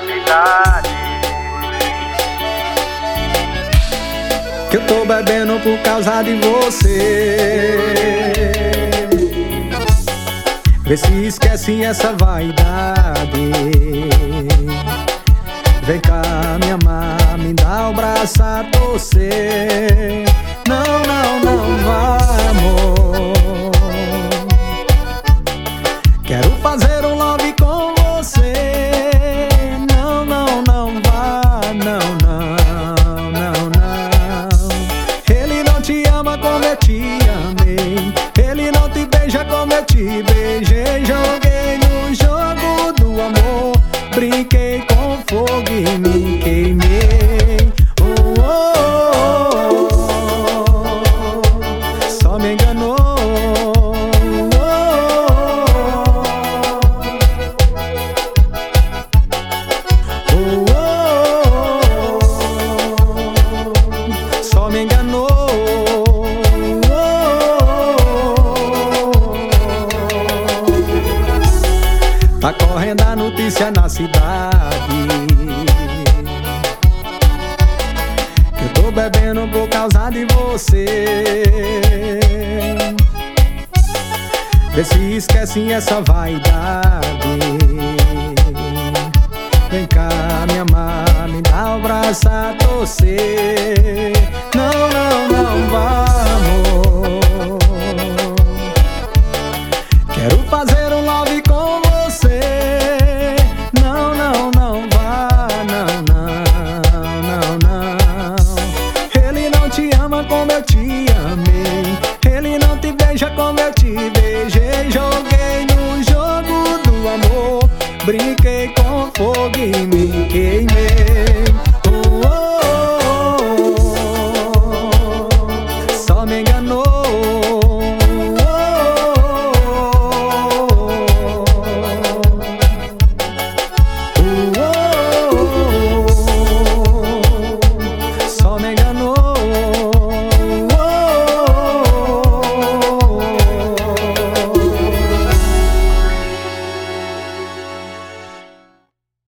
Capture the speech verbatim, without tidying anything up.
cidade. Que eu tô bebendo por causa de você. Vê se esquece essa vaidade. Vem cá me amar, me dá o braço a torcer. Não, não, não vai, amor. Quero fazer um love com você. Não, não, não vai, não, não, não, não. Ele não te ama como eu te amei. Ele não te beija como eu te beijei. Joguei no jogo do amor. Brinquei com fogo e me queimei. Oh, oh, oh, oh. Só me enganou. Oh, oh, oh. Só me enganou. Tá correndo a notícia na cidade que eu tô bebendo por causa de você. Vê se esquece essa vaidade. Vem cá me amar, me dá o braço a torcer. Não, não, não vamos. Quero fazer um love com você. Não, não, não vá, não, não, não, não. Ele não te ama como eu te amei. Ele não te beija como eu te beijei. Joguei no jogo do amor. Brinquei com fogo e me